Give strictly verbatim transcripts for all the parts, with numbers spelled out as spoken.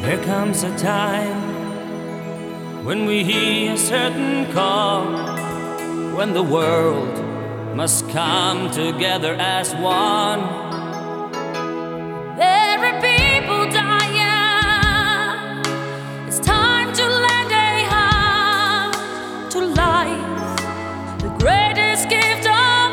There comes a time when we hear a certain call, when the world must come together as one. There are people dying. It's time to lend a hand to life, the greatest gift of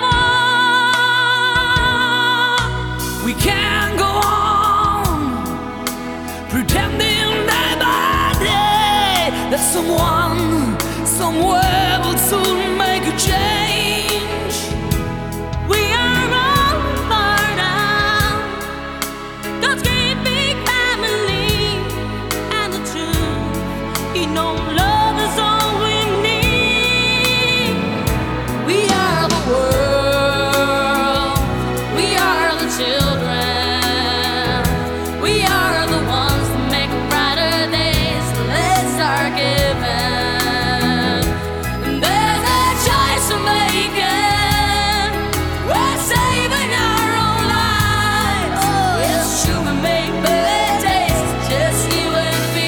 all. We can't go on pretending day by day that someone somewhere will soon make a change. We are all part of God's great big family, and the truth, you know, love is all we need. We are the world, we are the children, we are the ones that make brighter days. Let's start giving. And there's a choice to make it. We're saving our own lives. It's true, we make better days. It's just you and me.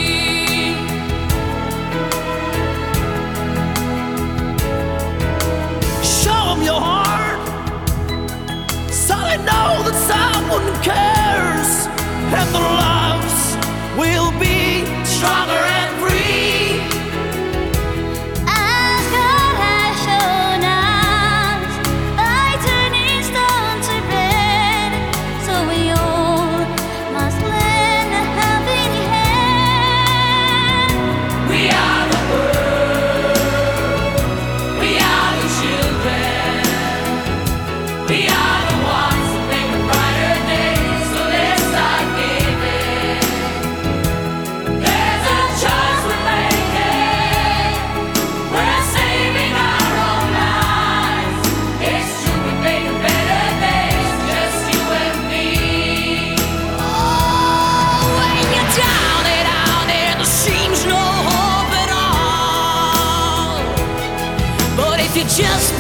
Show them your heart, so they know that someone cares, and the loves will be stronger and free. As God has shown us by turning stone to bread, so we all must lend a helping hand. We are the world, we are the children, we are the ones that make a brighter day. So let's start giving. There's a choice we're making. We're saving our own lives. It's true, we make a better days, just you and me. Oh, when you're down and out and there seems no hope at all, but if you just